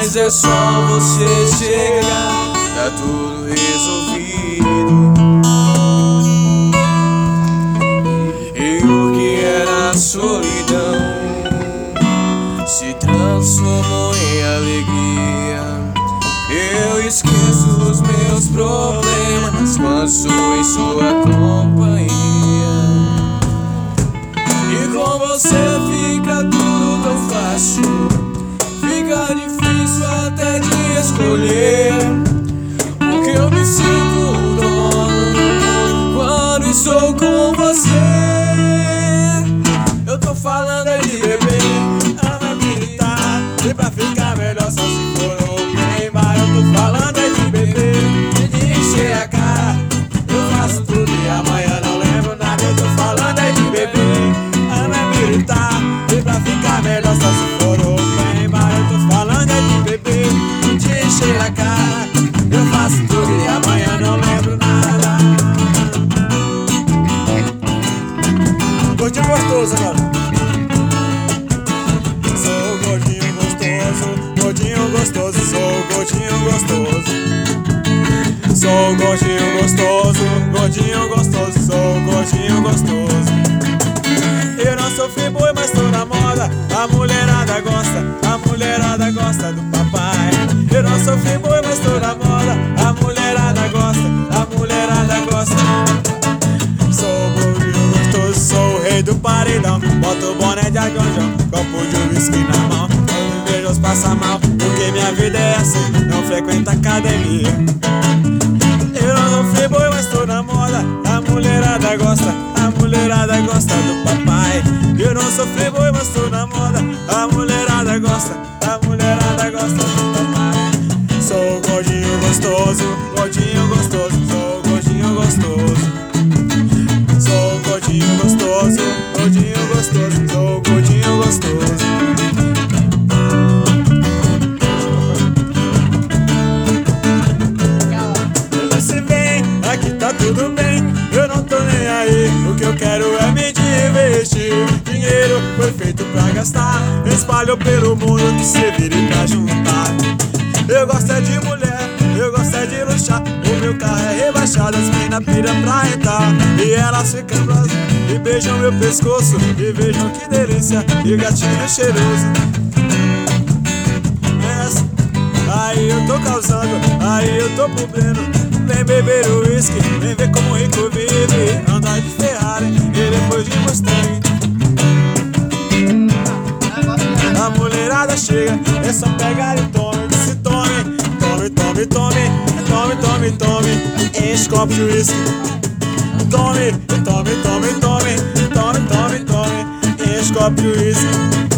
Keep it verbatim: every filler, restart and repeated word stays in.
Mas é só você chegar, tá tudo resolvido. E o que era solidão se transformou em alegria. Eu esqueço os meus problemas quando sou em sua companhia. E com você fica tudo tão fácil, fica difícil até de escolher, porque eu me sinto o dono quando estou com você. Eu tô falando é de beber, ama militar, e pra ficar melhor só se for alguém. Mas eu tô falando é de beber, de encher a cara, eu faço tudo e amanhã não lembro nada. Eu tô falando é de beber, ama militar, e pra ficar melhor só se for alguém. Mas eu tô falando é de beber, de encher a cara, eu faço tudo e amanhã não lembro nada. Gordinho gostoso agora. Sou gordinho gostoso, gordinho gostoso, sou gordinho gostoso. Sou gordinho gostoso, gordinho gostoso, sou gordinho gostoso. Eu não sou friboi, mas tô na moda, a mulherada gosta, a mulherada gosta do papai. Eu não sou friboi, mas tô na moda, a mulherada gosta, a mulherada gosta. Sou gordinho gostoso, sou o rei do paredão. Boto o boné de arganjão, copo de whisky na mão. Quando me vejo os passa mal, porque minha vida é assim, não frequento academia. Eu não sou friboi, mas tô na moda, a mulherada gosta, a mulherada gosta do papai. Eu não sou friboi, mas tô na moda, a mulherada gosta, a mulherada gosta do papai. Sou gordinho gostoso, gordinho gostoso, sou gordinho gostoso. Sou gordinho gostoso, gordinho gostoso, sou gordinho gostoso. Você vem, aqui tá tudo bem, eu não tô nem aí. O que eu quero é me divertir. Dinheiro foi feito pra gastar, espalhou pelo mundo que se vire pra juntar. Eu gosto é de mulher, eu gosto é de luxar. O meu carro é rebaixado, as mina pira pra entrar. E elas ficam brasas e beijam meu pescoço, e vejam que delícia, e gatinho cheiroso. Essa, aí eu tô causando, aí eu tô problema. Vem beber o whisky, vem ver como o rico vive. Andar de Ferrari e depois de Mustang. A mulherada chega, é só pegar e tome. Se tome, tome, tome, tome, tome, tome, tome. Enche copo de whisky. Tome, tome, tome, tome, tome, tome, tome. Enche copo de whisky.